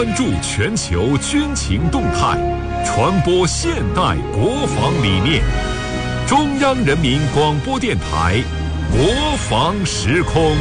关注全球军情动态，传播现代国防理念。中央人民广播电台国防时空。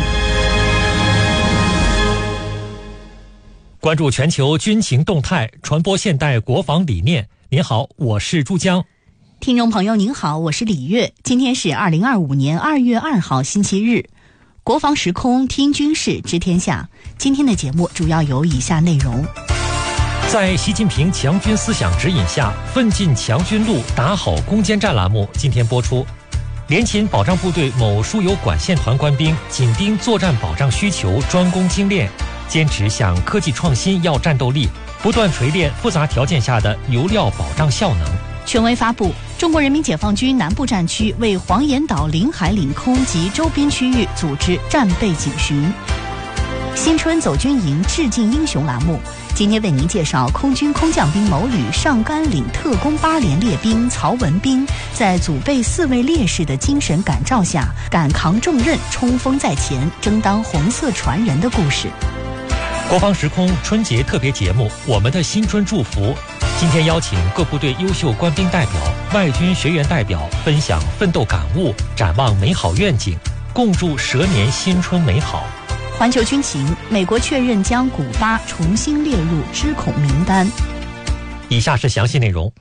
关注全球军情动态，传播现代国防理念。您好，我是珠江。 听众朋友您好，我是李月。今天是2025年2月2号星期日，国防时空听军事知天下。今天的节目主要有以下内容。 在习近平强军思想指引下，奋进强军路，打好攻坚战栏目今天播出。联勤保障部队某输油管线团官兵紧盯作战保障需求，专攻精炼，坚持向科技创新要战斗力，不断锤炼复杂条件下的油料保障效能。 权威发布，中国人民解放军南部战区为黄岩岛领海领空及周边区域组织战备警巡。新春走军营致敬英雄栏目，今天为您介绍空军空降兵某旅上甘岭特工8连列兵曹文斌在祖辈4位烈士的精神感召下，敢扛重任，冲锋在前，争当红色传人的故事。 国防时空春节特别节目，我们的新春祝福，今天邀请各部队优秀官兵代表、外军学员代表分享奋斗感悟，展望美好愿景，共祝蛇年新春美好。 环球军情，美国确认将古巴重新列入知恐名单。 以下是详细内容。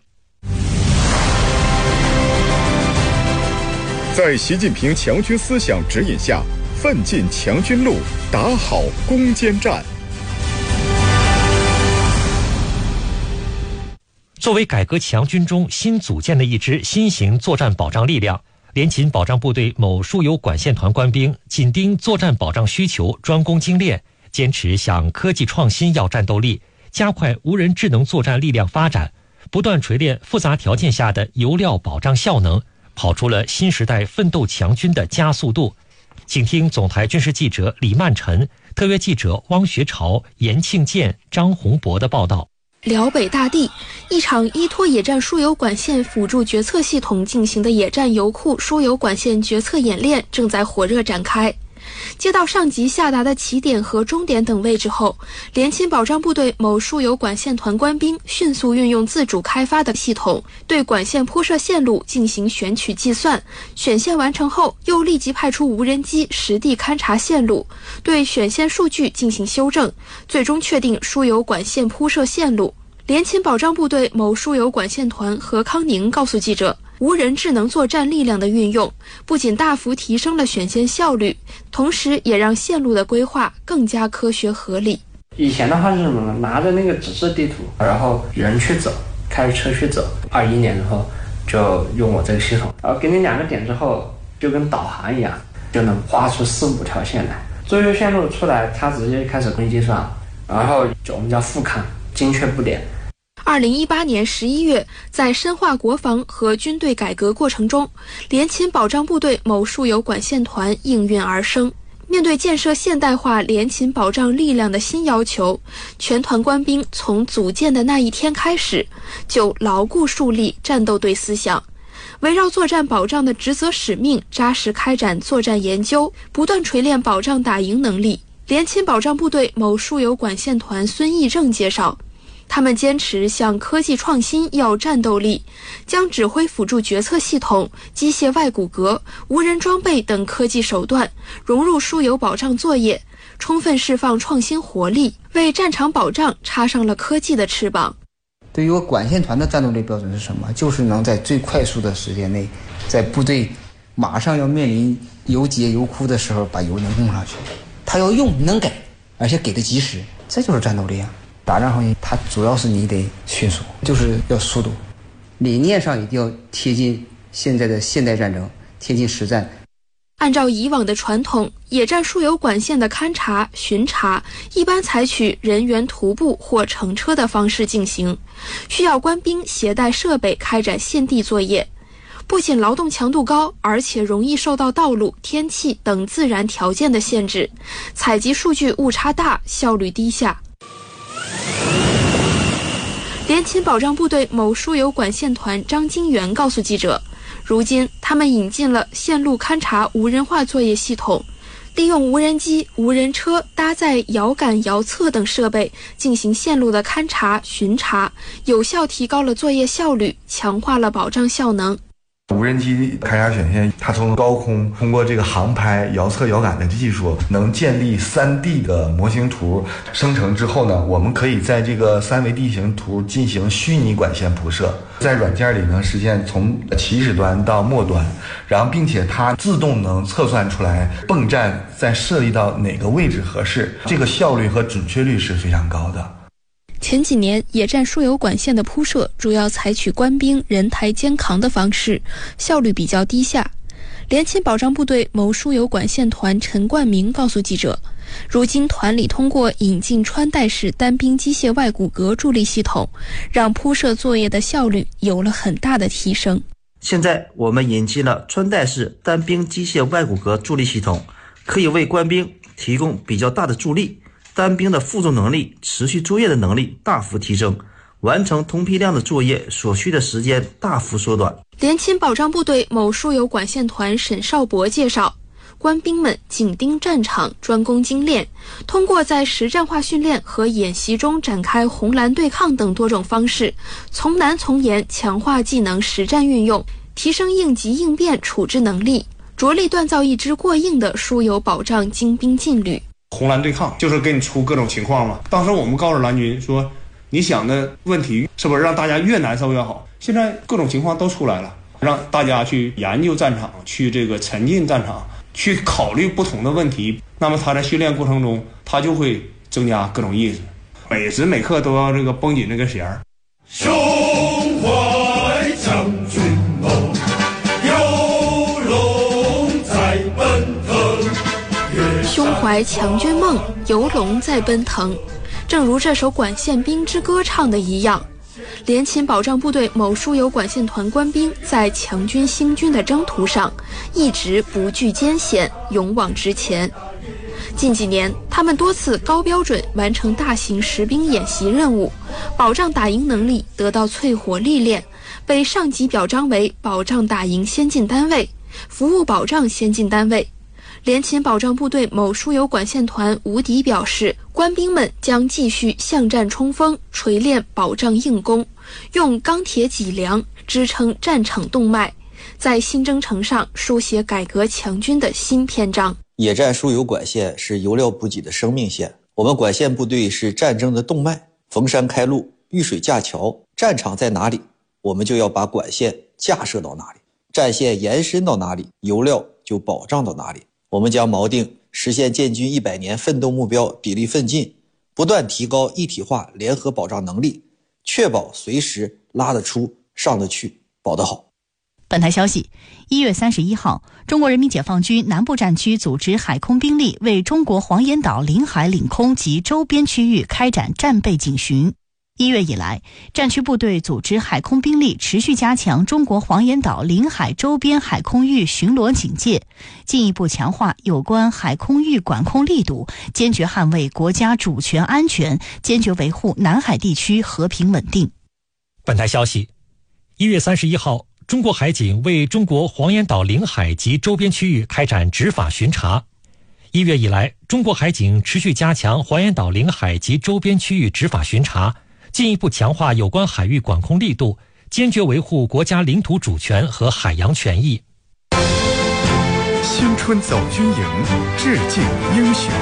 在习近平强军思想指引下，奋进强军路，打好攻坚战。 作为改革强军中新组建的一支新型作战保障力量，联勤保障部队某输油管线团官兵紧盯作战保障需求，专攻精炼，坚持向科技创新要战斗力，加快无人智能作战力量发展，不断锤炼复杂条件下的油料保障效能，跑出了新时代奋斗强军的加速度。请听总台军事记者李曼晨、特约记者汪学朝、严庆建、张洪博的报道。 辽北大地，一场依托野战输油管线辅助决策系统进行的野战油库输油管线决策演练正在火热展开。接到上级下达的起点和终点等位置后，联勤保障部队某输油管线团官兵迅速运用自主开发的系统，对管线铺设线路进行选取计算，选线完成后，又立即派出无人机实地勘察线路，对选线数据进行修正，最终确定输油管线铺设线路。联勤保障部队某输油管线团何康宁告诉记者，无人智能作战力量的运用不仅大幅提升了选线效率，同时也让线路的规划更加科学合理。 以前的话是什么呢？拿着那个纸质地图，然后人去走，开着车去走。21年之后就用我这个系统，然后给你2个点之后，就跟导航一样，就能画出4、5条线来。作业线路出来，它直接开始工艺计算，然后我们叫复勘，精确布点。 2018年11月，在深化国防和军队改革过程中，联勤保障部队某输油管线团应运而生。面对建设现代化联勤保障力量的新要求，全团官兵从组建的那一天开始，就牢固树立战斗队思想，围绕作战保障的职责使命，扎实开展作战研究，不断锤炼保障打赢能力。联勤保障部队某输油管线团孙义正介绍，他们坚持向科技创新要战斗力，将指挥辅助决策系统、机械外骨骼、无人装备等科技手段融入输油保障作业，充分释放创新活力，为战场保障插上了科技的翅膀。 对于我管线团的战斗力标准是什么？就是能在最快速的时间内，在部队马上要面临油竭油枯的时候，把油能用上去。他要用能给，而且给的及时，这就是战斗力啊！打仗行业它主要是你得迅速，就是要速度，理念上一定要贴近现在的现代战争，贴近实战。 按照以往的传统，野战输油管线的勘察、巡查一般采取人员徒步或乘车的方式进行，需要官兵携带设备开展现地作业。不仅劳动强度高，而且容易受到道路、天气等自然条件的限制，采集数据误差大，效率低下。联勤保障部队某输油管线团张金元告诉记者，如今他们引进了线路勘察无人化作业系统， 利用无人机、无人车搭载遥感、遥测等设备进行线路的勘察、巡查，有效提高了作业效率，强化了保障效能。 无人机勘察选线，它从高空通过这个航拍、遥测、遥感的技术，能建立3D 的模型图。生成之后呢，我们可以在这个3维地形图进行虚拟管线铺设，在软件里能实现从起始端到末端，然后并且它自动能测算出来泵站在设立到哪个位置合适，这个效率和准确率是非常高的。 前几年，野战输油管线的铺设主要采取官兵人抬肩扛的方式，效率比较低下。联勤保障部队某输油管线团陈冠明告诉记者，如今团里通过引进穿戴式单兵机械外骨骼助力系统，让铺设作业的效率有了很大的提升。 现在我们引进了穿戴式单兵机械外骨骼助力系统，可以为官兵提供比较大的助力，单兵的负重能力、持续作业的能力大幅提升，完成同批量的作业所需的时间大幅缩短。 联勤保障部队某输油管线团沈少博介绍，官兵们紧盯战场，专攻精练，通过在实战化训练和演习中展开红蓝对抗等多种方式，从难从严，强化技能实战运用，提升应急应变处置能力，着力锻造一支过硬的输油保障精兵劲旅。 红蓝对抗就是给你出各种情况嘛。当时我们告诉蓝军说，你想的问题是不是让大家越难受越好？现在各种情况都出来了，让大家去研究战场，去这个沉浸战场，去考虑不同的问题。那么他在训练过程中，他就会增加各种意识，每时每刻都要这个绷紧这个弦儿。 胸怀将军梦，有龙在奔腾。 胸怀强军梦，游龙在奔腾。正如这首《管线兵之歌》唱的一样，联勤保障部队某输油管线团官兵在强军兴军的征途上，一直不惧艰险，勇往直前。近几年，他们多次高标准完成大型实兵演习任务，保障打赢能力得到淬火历练，被上级表彰为保障打赢先进单位、服务保障先进单位。联勤保障部队某输油管线团吴迪表示，官兵们将继续向战冲锋，锤炼保障硬功，用钢铁脊梁支撑战场动脉，在新征程上书写改革强军的新篇章。 野战输油管线是油料补给的生命线，我们管线部队是战争的动脉，逢山开路，遇水架桥，战场在哪里，我们就要把管线架设到哪里，战线延伸到哪里，油料就保障到哪里。我们将锚定实现建军100年奋斗目标砥砺奋进，不断提高一体化联合保障能力，确保随时拉得出、上得去、保得好。 本台消息，1月31号，中国人民解放军南部战区组织海空兵力为中国黄岩岛领海领空及周边区域开展战备警巡。1月以来，战区部队组织海空兵力持续加强中国黄岩岛领海周边海空域巡逻警戒，进一步强化有关海空域管控力度，坚决捍卫国家主权安全，坚决维护南海地区和平稳定。 本台消息，1月31号，中国海警为中国黄岩岛领海及周边区域开展执法巡查。1月以来，中国海警持续加强黄岩岛领海及周边区域执法巡查，进一步强化有关海域管控力度，坚决维护国家领土主权和海洋权益。 新春走军营，致敬英雄。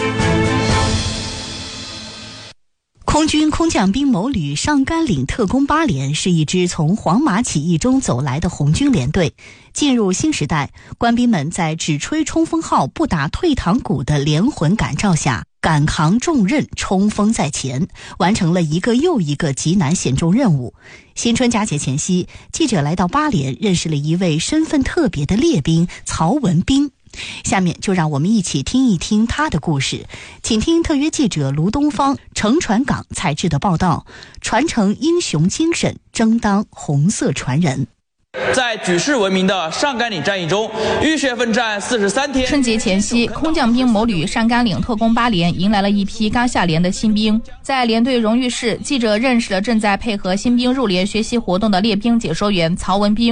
空军空降兵某旅上甘岭特工8连是一支从黄马起义中走来的红军连队。进入新时代，官兵们在只吹冲锋号不打退堂鼓的连魂感召下，敢扛重任，冲锋在前，完成了一个又一个极难险重任务。新春佳节前夕，记者来到8连，认识了一位身份特别的列兵曹文斌。下面就让我们一起听一听他的故事，请听特约记者卢东方、程传岗采制的报道，传承英雄精神，争当红色传人。 在举世闻名的上甘岭战役中，浴血奋战43天。 春节前夕，空降兵某旅上甘岭特工8连迎来了一批刚下连的新兵。在连队荣誉室，记者认识了正在配合新兵入连学习活动的列兵解说员曹文斌。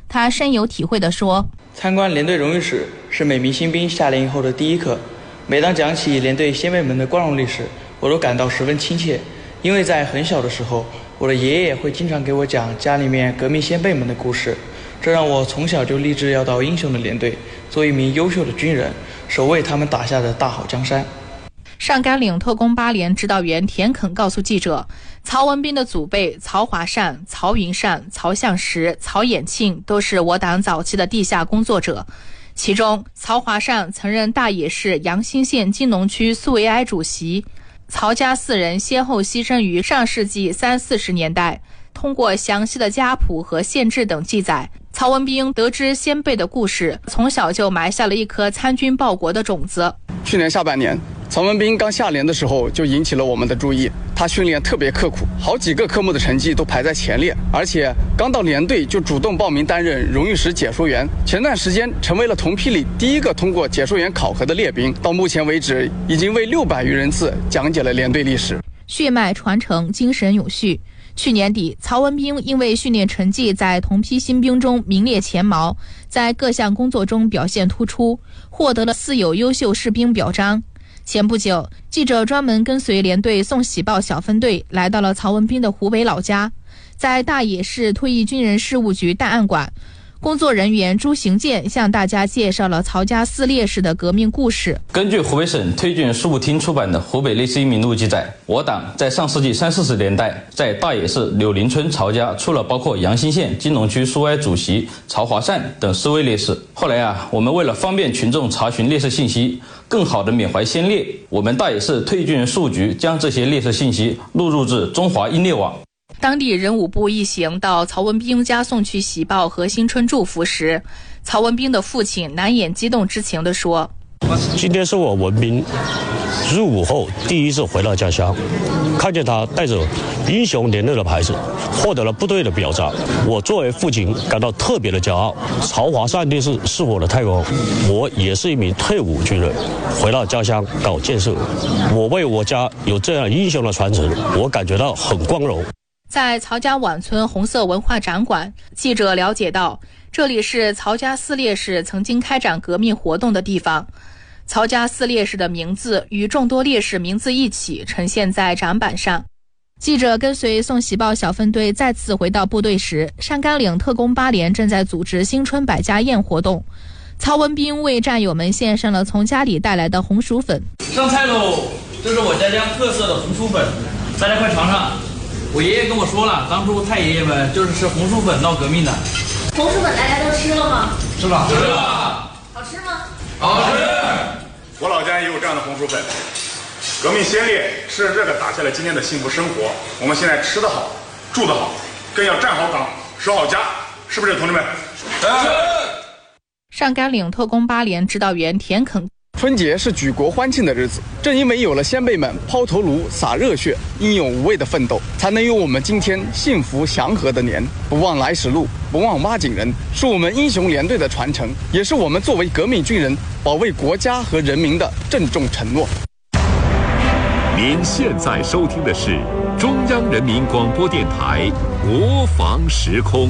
他深有体会地说： 参观连队荣誉室是每名新兵下连以后的第一课，每当讲起连队先辈们的光荣历史，我都感到十分亲切。因为在很小的时候，我的爷爷会经常给我讲家里面革命先辈们的故事，这让我从小就立志要到英雄的连队，做一名优秀的军人，守卫他们打下的大好江山。 上甘岭特工8连指导员田肯告诉记者，曹文彬的祖辈曹华善、曹云善、曹向实、曹衍庆都是我党早期的地下工作者。其中，曹华善曾任大冶市阳新县金农区苏维埃主席。曹家4人先后牺牲于上世纪30、40年代。通过详细的家谱和县志等记载，曹文彬得知先辈的故事，从小就埋下了一颗参军报国的种子。 去年下半年，曹文彬刚下连的时候就引起了我们的注意。他训练特别刻苦，好几个科目的成绩都排在前列，而且刚到连队就主动报名担任荣誉室解说员。前段时间成为了同批里第一个通过解说员考核的列兵。到目前为止，已经为600余人次讲解了连队历史。 血脉传承，精神永续。去年底，曹文彬因为训练成绩在同批新兵中名列前茅，在各项工作中表现突出，获得了4有优秀士兵表彰。前不久，记者专门跟随连队送喜报小分队来到了曹文彬的湖北老家，在大冶市退役军人事务局档案馆，工作人员朱行健向大家介绍了曹家4烈士的革命故事。 根据湖北省退军事务厅出版的《湖北烈士英名录》记载，我党在上世纪30、40年代，在大冶市柳林村曹家出了包括阳新县金农区苏维埃主席曹华善等4位烈士。后来我们为了方便群众查询烈士信息，更好地缅怀先烈，我们大冶市退役军人事务局将这些烈士信息录入至中华英烈网。 当地人武部一行到曹文彬家送去喜报和新春祝福时，曹文彬的父亲难掩激动之情地说： 今天是我文彬入伍后第一次回到家乡，看见他带着英雄连队的牌子，获得了部队的表彰，我作为父亲感到特别的骄傲。曹华善烈士是我的太公，我也是一名退伍军人，回到家乡搞建设，我为我家有这样英雄的传承，我感觉到很光荣。 在曹家宛村红色文化展馆，记者了解到，这里是曹家4烈士曾经开展革命活动的地方。曹家4烈士的名字与众多烈士名字一起呈现在展板上。记者跟随送喜报小分队再次回到部队时，上甘岭特工8连正在组织新春百家宴活动。曹文彬为战友们献上了从家里带来的红薯粉。 上菜喽！这是我家乡特色的红薯粉，大家快尝尝。我爷爷跟我说了，当初太爷爷们就是吃红薯粉闹革命的。 红薯粉大家都吃了吗？ 吃了， 吃了。好吃吗？ 好吃。我老家也有这样的红薯粉。革命先烈吃着这个打下了今天的幸福生活。我们现在吃得好，住得好，更要站好岗，守好家，是不是，同志们？是。 上甘岭特工8连指导员田肯。 春节是举国欢庆的日子，正因为有了先辈们抛头颅、洒热血、英勇无畏的奋斗，才能有我们今天幸福祥和的年。不忘来时路，不忘挖井人，是我们英雄连队的传承，也是我们作为革命军人保卫国家和人民的郑重承诺。 您现在收听的是中央人民广播电台国防时空。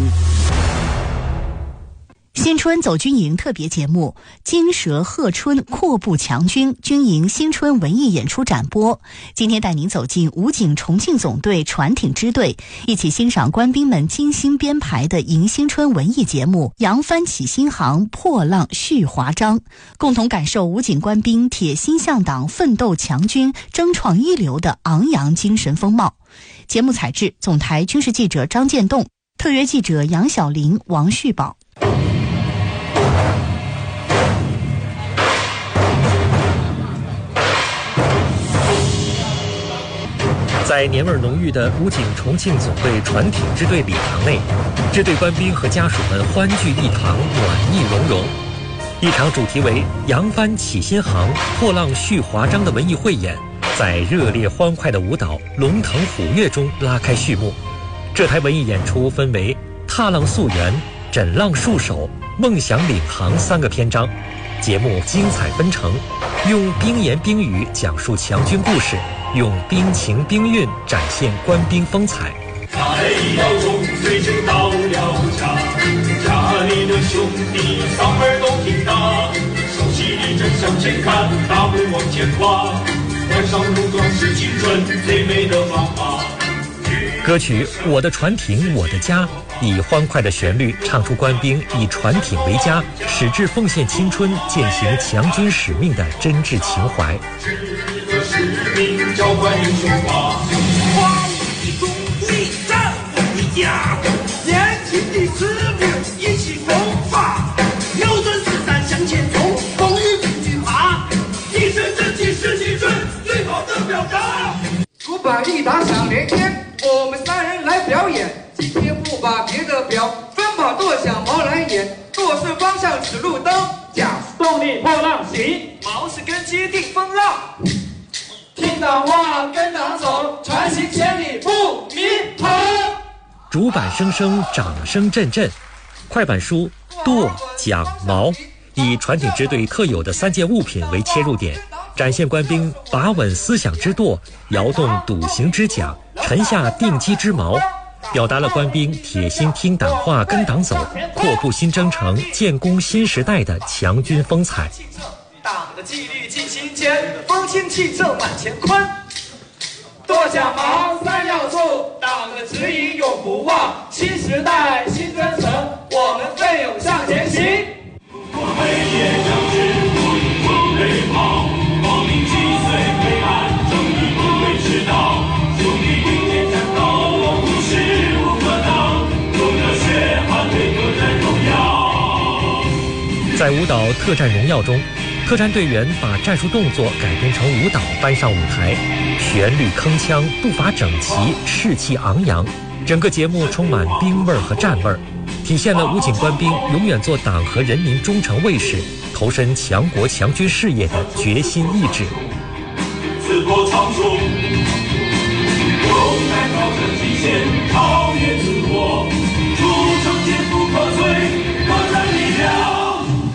新春走军营特别节目《金蛇贺春阔步强军》军营新春文艺演出展播，今天带您走进武警重庆总队船艇支队，一起欣赏官兵们精心编排的迎新春文艺节目《扬帆起新航，破浪续华章》，共同感受武警官兵铁心向党、奋斗强军、争创一流的昂扬精神风貌。节目采制总台军事记者张建栋，特约记者杨晓玲、王旭宝。 在年味浓郁的武警重庆总队船艇支队礼堂内，支队官兵和家属们欢聚一堂，暖意融融。一场主题为“扬帆起新航，破浪续华章”的文艺汇演，在热烈欢快的舞蹈、龙腾虎跃中拉开序幕。这台文艺演出分为踏浪溯源、枕浪戍守、梦想领航3个篇章。节目精彩纷呈，用兵言兵语讲述强军故事，用兵情兵韵展现官兵风采。 太阳中水军到了家，家里兄弟嗓门都挺大，手起立正向前看，大步往前跨，换上戎装是青春最美的方法。 歌曲《我的船艇我的家》以欢快的旋律唱出官兵以船艇为家，矢志奉献青春、践行强军使命的真挚情怀。 使命浇灌英雄话，光义忠义战一家，年轻的士兵一起奋发，有准是咱向前冲，风雨不惧怕，一身正气是青春最好的表达。 主办一大项连天，我们3人来表演。今天不把别的表，专把舵向毛来演。舵是方向指路灯，桨是动力破浪行，锚是根基定风浪。听党话跟党走，船行千里不迷航。 主板声声，掌声阵阵。快板书舵、桨、锚，以船艇支队特有的3件物品为切入点，展现官兵把稳思想之舵，摇动笃行之桨，沉下定机之锚，表达了官兵铁心听党话跟党走，阔步新征程，建功新时代的强军风采。 党的纪律进行间，风清气正满乾坤。舵桨锚3要素，党的指引永不忘。新时代新征程，我们奋勇向前行。 黑夜将至，不累跑，光明击碎黑暗，正义不会迟到。兄弟并肩战斗，无时无可挡，用热血捍卫特战荣耀。 在舞蹈《特战荣耀》中，特战队员把战术动作改编成舞蹈搬上舞台，旋律铿锵，步伐整齐，士气昂扬，整个节目充满兵味和战味，体现了武警官兵永远做党和人民忠诚卫士，投身强国强军事业的决心意志。 自破长空，勇敢挑战极限，超越自我，铸成坚不可摧作战力量。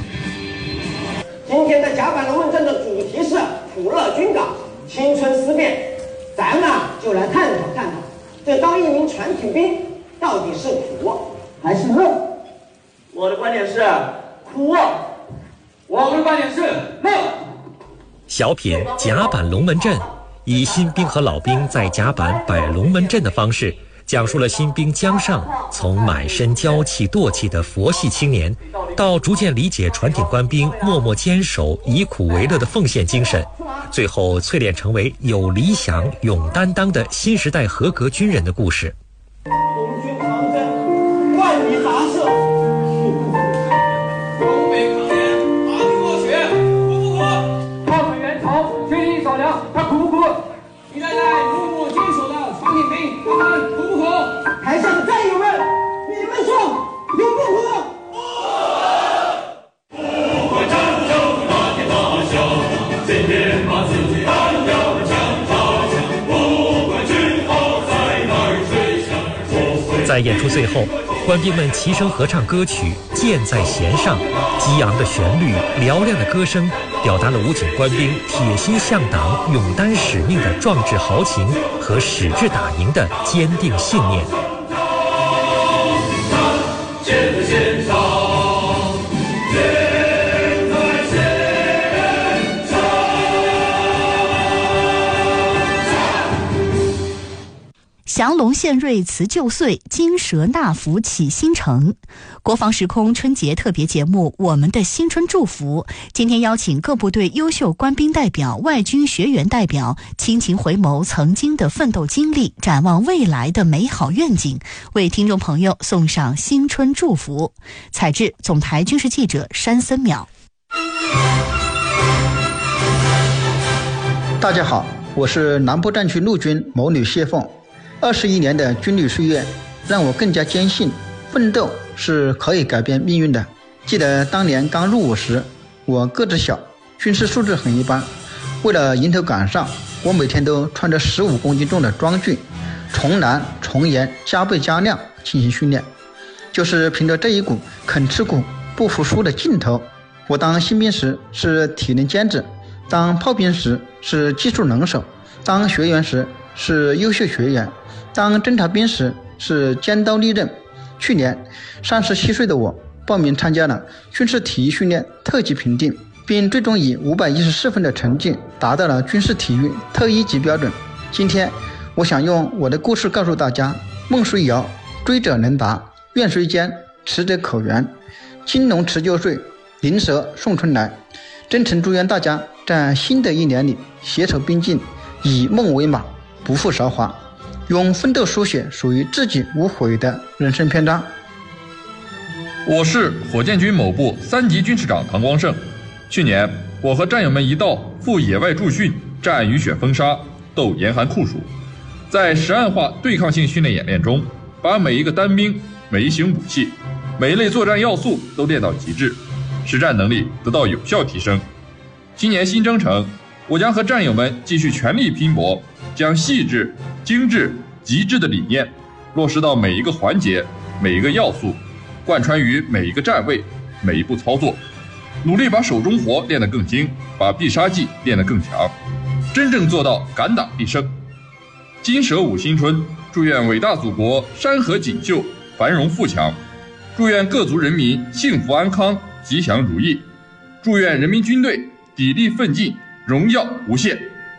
今天的甲板龙门阵的主题是普乐军港，青春思辨。咱们就来探讨探讨，这当一名船艇兵到底是苦还是乐？我的观点是苦， 我们的观点是乐。 小品《甲板龙门阵》以新兵和老兵在甲板摆龙门阵的方式，讲述了新兵江上从满身娇气惰气的佛系青年，到逐渐理解船艇官兵默默坚守、以苦为乐的奉献精神，最后淬炼成为有理想、勇担当的新时代合格军人的故事。 红军长征，万里跋涉， 东北抗联，大兵热血，苦不苦？抗美援朝，决定扫粮，他苦不苦？一代代努力坚守的船艇兵，他们苦不苦？ 台上的战友们，你们说苦不苦？ 不管战争大天大小，今天把自己单挑的枪插枪，不管军号在哪儿吹响。 在演出最后，官兵们齐声合唱歌曲《箭在弦上》，激昂的旋律、嘹亮的歌声，表达了武警官兵铁心向党、勇担使命的壮志豪情和矢志打赢的坚定信念。 箭在弦上，箭在弦上。 降龙献瑞辞旧岁，金蛇纳福启新城。国防时空春节特别节目《我们的新春祝福》，今天邀请各部队优秀官兵代表、外军学员代表，倾情回眸曾经的奋斗经历，展望未来的美好愿景，为听众朋友送上新春祝福。采制总台军事记者山森淼。 大家好，我是南部战区陆军某旅谢凤。21年的军旅岁月，让我更加坚信，奋斗是可以改变命运的。记得当年刚入伍时，我个子小，军事素质很一般。为了迎头赶上，我每天都穿着15公斤重的装具，从难从严，加倍加量进行训练。就是凭着这一股肯吃苦、不服输的劲头，我当新兵时是体能尖子，当炮兵时是技术能手，当学员时是优秀学员，当侦察兵时是尖刀利刃。去年37岁的我报名参加了军事体育训练特级评定，并最终以514分的成绩达到了军事体育特1级标准。今天我想用我的故事告诉大家，梦虽遥，追者能达，愿虽坚，持者可圆，金龙辞旧岁，灵蛇送春来。真诚祝愿大家在新的一年里携手并进，以梦为马，不负韶华，用奋斗书写属于自己无悔的人生篇章。 我是火箭军某部3级军事长唐光胜。去年我和战友们一道赴野外驻训，战雨雪风沙，斗严寒酷暑，在实案化对抗性训练演练中，把每一个单兵、每一型武器、每一类作战要素都练到极致，实战能力得到有效提升。今年新征程，我将和战友们继续全力拼搏，将细致、精致、极致的理念落实到每一个环节、每一个要素，贯穿于每一个站位、每一步操作，努力把手中活练得更精，把必杀技练得更强，真正做到敢打必胜。金蛇舞新春，祝愿伟大祖国山河锦绣，繁荣富强，祝愿各族人民幸福安康，吉祥如意，祝愿人民军队砥砺奋进，荣耀无限。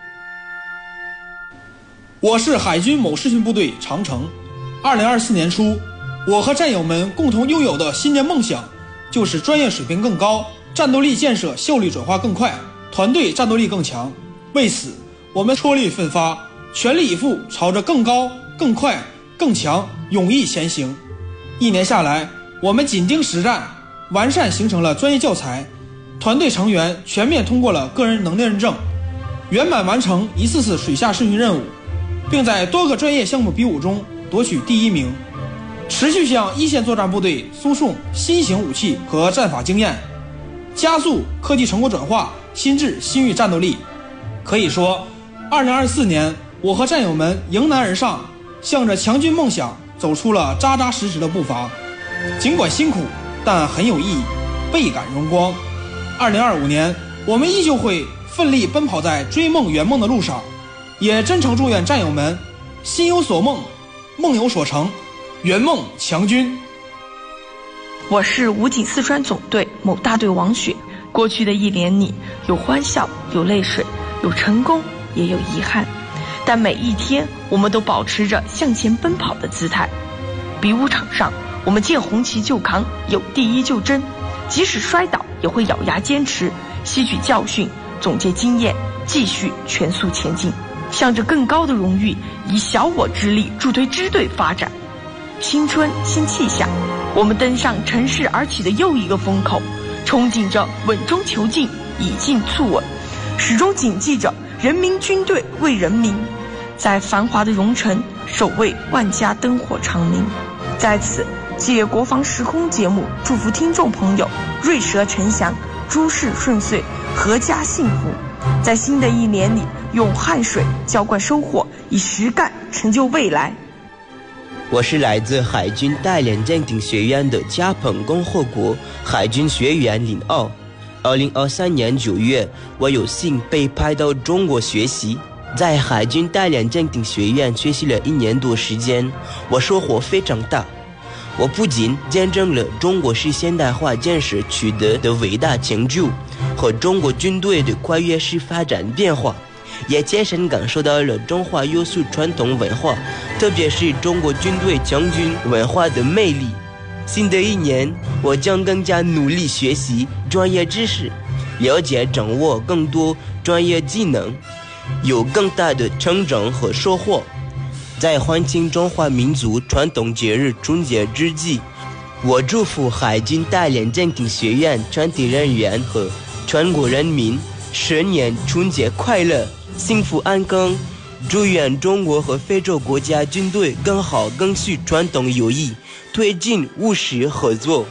我是海军某视训部队长城。2024年初，我和战友们共同拥有的新年梦想，就是专业水平更高，战斗力建设效率转化更快，团队战斗力更强。为此，我们踔厉奋发，全力以赴朝着更高、更快、更强勇毅前行。1年下来，我们紧盯实战，完善形成了专业教材，团队成员全面通过了个人能力认证，圆满完成一次次水下试训任务，并在多个专业项目比武中夺取第1名，持续向一线作战部队输送新型武器和战法经验，加速科技成果转化，新质新域战斗力。可以说，2024年我和战友们迎难而上，向着强军梦想走出了扎扎实实的步伐。尽管辛苦，但很有意义，倍感荣光。2025年，我们依旧会奋力奔跑在追梦圆梦的路上，也真诚祝愿战友们心有所梦，梦有所成，圆梦强军。 我是武警四川总队某大队王雪。过去的1年里，有欢笑，有泪水，有成功，也有遗憾，但每一天我们都保持着向前奔跑的姿态。比武场上，我们见红旗就扛，有第1就争，即使摔倒也会咬牙坚持，吸取教训，总结经验，继续全速前进，向着更高的荣誉，以小我之力助推支队发展。新春新气象，我们登上乘势而起的又一个风口，憧憬着稳中求进，以进促稳，始终谨记着人民军队为人民，在繁华的蓉城守卫万家灯火长明。在此借国防时空节目祝福听众朋友瑞蛇呈祥，诸事顺遂，阖家幸福。在新的1年里，用汗水浇灌收获，以实干成就未来。 我是来自海军大连舰艇学院的加蓬共和国海军学院领奥。2023年9月，我有幸被派到中国学习，在海军大连舰艇学院学习了1年多时间，我收获非常大。我不仅见证了中国式现代化建设取得的伟大成就和中国军队的跨越式发展变化，也切身感受到了中华优秀传统文化，特别是中国军队强军文化的魅力。新的1年，我将更加努力学习专业知识，了解掌握更多专业技能，有更大的成长和收获。在欢庆中华民族传统节日春节之际，我祝福海军大连舰艇学院全体人员和全国人民10年春节快乐，幸福安康。祝愿中国和非洲国家军队更好更续传统友谊，推进务实合作。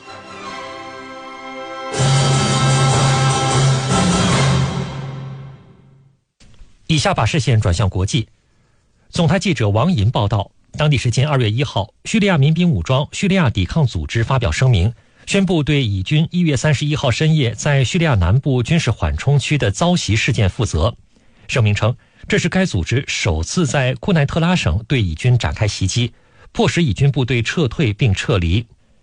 以下把视线转向国际。总台记者王银报道，当地时间2月1号，叙利亚民兵武装叙利亚抵抗组织发表声明，宣布对以军1月31号深夜在叙利亚南部军事缓冲区的遭袭事件负责。声明称，这是该组织首次在库奈特拉省对以军展开袭击，迫使以军部队撤退并撤离。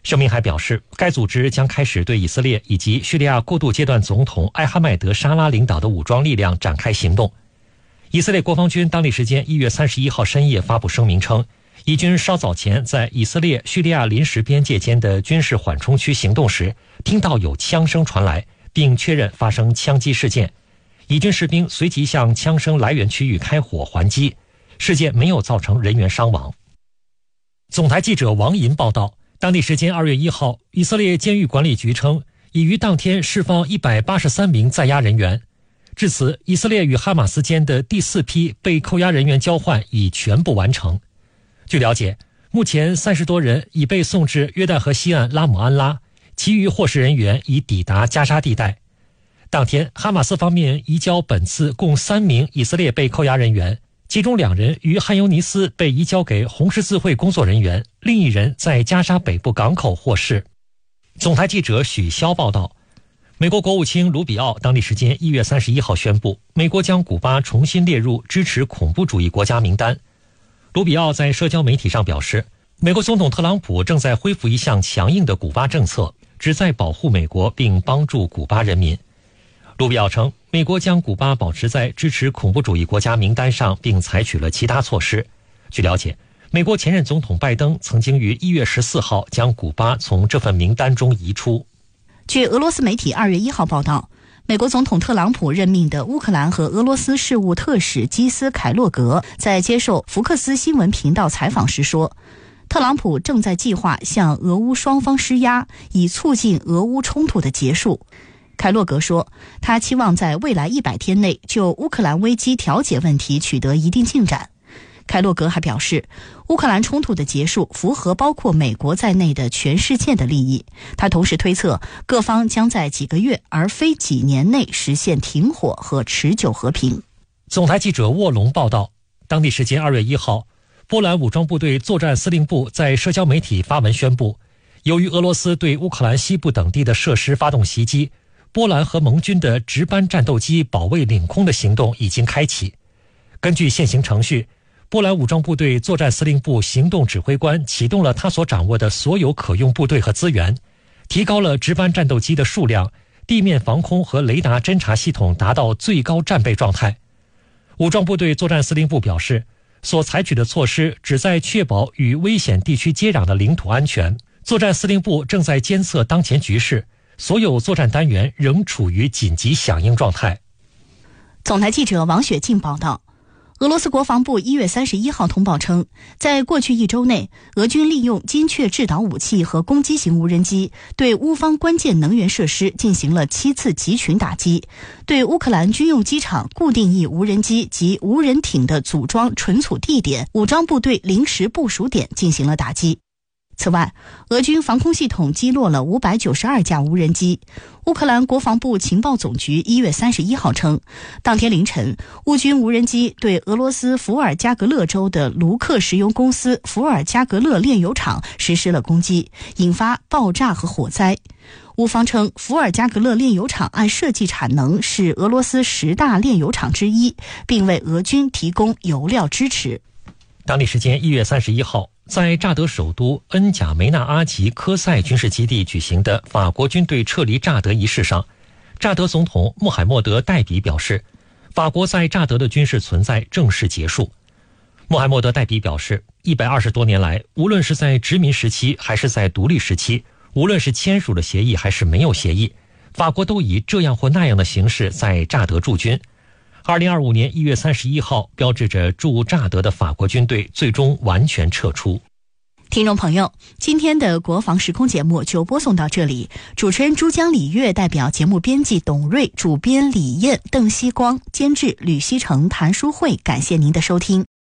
声明还表示，该组织将开始对以色列以及叙利亚过渡阶段总统艾哈迈德·沙拉领导的武装力量展开行动。以色列国防军当地时间1月31号深夜发布声明称，以军稍早前在以色列叙利亚临时边界间的军事缓冲区行动时，听到有枪声传来，并确认发生枪击事件。以军士兵随即向枪声来源区域开火还击，事件没有造成人员伤亡。总台记者王银报道，当地时间2月1号，以色列监狱管理局称，已于当天释放183名在押人员。至此，以色列与哈马斯间的第4批被扣押人员交换已全部完成。据了解，目前30多人已被送至约旦河西岸拉姆安拉，其余获释人员已抵达加沙地带。当天，哈马斯方面移交本次共3名以色列被扣押人员，其中2人于汉尤尼斯被移交给红十字会工作人员，另1人在加沙北部港口获释。总台记者许潇报道，美国国务卿卢比奥当地时间1月31号宣布，美国将古巴重新列入支持恐怖主义国家名单。卢比奥在社交媒体上表示，美国总统特朗普正在恢复一项强硬的古巴政策，旨在保护美国并帮助古巴人民。卢比奥称，美国将古巴保持在支持恐怖主义国家名单上，并采取了其他措施。据了解，美国前任总统拜登曾经于1月14号将古巴从这份名单中移出。 据俄罗斯媒体2月1号报道，美国总统特朗普任命的乌克兰和俄罗斯事务特使基斯凯洛格在接受福克斯新闻频道采访时说，特朗普正在计划向俄乌双方施压，以促进俄乌冲突的结束。凯洛格说，他期望在未来100天内就乌克兰危机调解问题取得一定进展。凯洛格还表示，乌克兰冲突的结束符合包括美国在内的全世界的利益。他同时推测，各方将在几个月而非几年内实现停火和持久和平。 总台记者沃龙报道，当地时间2月1号，波兰武装部队作战司令部在社交媒体发文宣布，由于俄罗斯对乌克兰西部等地的设施发动袭击，波兰和盟军的值班战斗机保卫领空的行动已经开启。根据现行程序，波兰武装部队作战司令部行动指挥官启动了他所掌握的所有可用部队和资源，提高了值班战斗机的数量，地面防空和雷达侦察系统达到最高战备状态。武装部队作战司令部表示，所采取的措施旨在确保与危险地区接壤的领土安全。作战司令部正在监测当前局势，所有作战单元仍处于紧急响应状态。 总台记者王雪静报道，俄罗斯国防部1月31号通报称，在过去1周内，俄军利用精确制导武器和攻击型无人机对乌方关键能源设施进行了7次集群打击，对乌克兰军用机场、固定翼无人机及无人艇的组装存储地点、武装部队临时部署点进行了打击。此外，俄军防空系统击落了592架无人机。乌克兰国防部情报总局1月31号称，当天凌晨，乌军无人机对俄罗斯伏尔加格勒州的卢克石油公司伏尔加格勒炼油厂实施了攻击，引发爆炸和火灾。乌方称，伏尔加格勒炼油厂按设计产能是俄罗斯10大炼油厂之一，并为俄军提供油料支持。 当地时间1月31号，在乍得首都恩贾梅纳阿吉科塞军事基地举行的法国军队撤离乍得仪式上，乍得总统穆罕默德·代比表示，法国在乍得的军事存在正式结束。穆罕默德·代比表示，120多年来，无论是在殖民时期还是在独立时期，无论是签署了协议还是没有协议，法国都以这样或那样的形式在乍得驻军。2025年1月31号，标志着驻乍得的法国军队最终完全撤出。 听众朋友，今天的国防时空节目就播送到这里。主持人珠江李月代表节目编辑董瑞、主编李艳、邓希光、监制吕希成、谭淑慧，感谢您的收听。